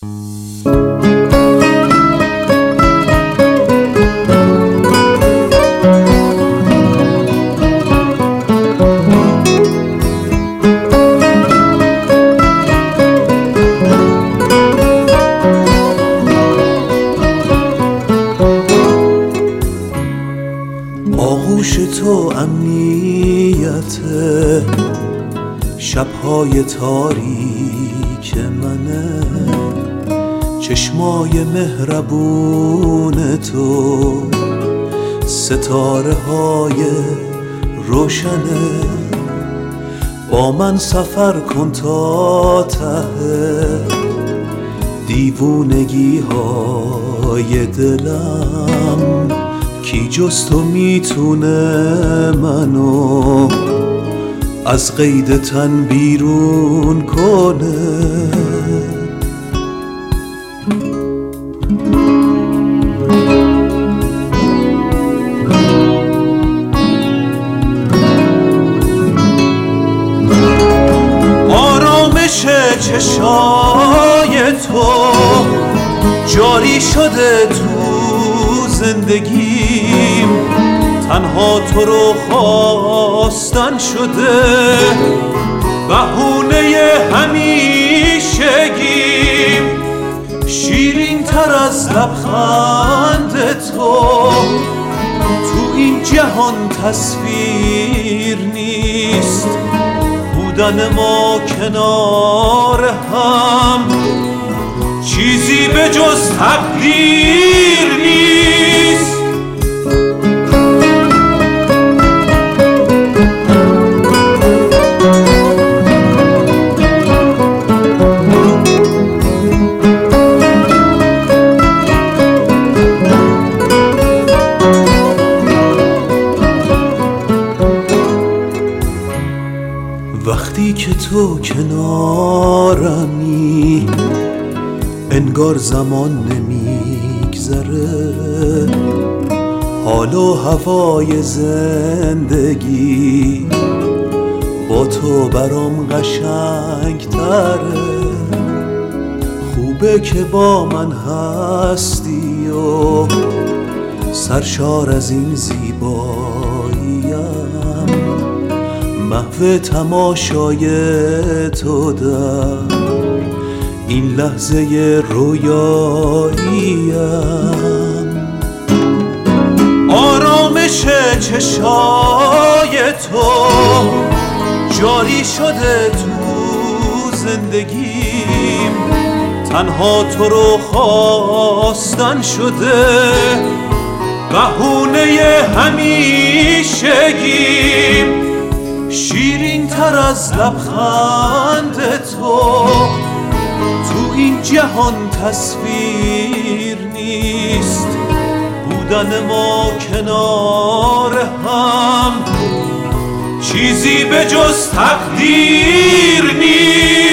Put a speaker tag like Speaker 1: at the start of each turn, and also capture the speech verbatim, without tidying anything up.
Speaker 1: آغوش تو امنیت شب‌های تاریک منه، چشمای مهربون تو ستاره های روشنه. با من سفر کن تا ته دیوونگی های دلم، کی جز تو میتونه منو از قید تن بیرون کنه. آرامش چشای تو جاری شده تو زندگیم، تنها تو رو خواستن شده بهونه همیشگیم. شیرین تر از لبخند تو تو این جهان تصویر نیست، بودن ما کنار هم چیزی به جز تقدیر نیست. وقتی که تو کنارمی انگار زمان نمیگذره، حال و هوای زندگی با تو برام قشنگ تره. خوبه که با من هستی و سرشار از این زیباییم، محو تماشای تو در این لحظه رویاییم. آرامش چشای تو جاری شده تو زندگیم، تنها تو رو خواستن شده بهونه همیشگیم. شیرین تر از لبخند تو تو این جهان تصویر نیست، بودن ما کنار هم چیزی به جز تقدیر نیست.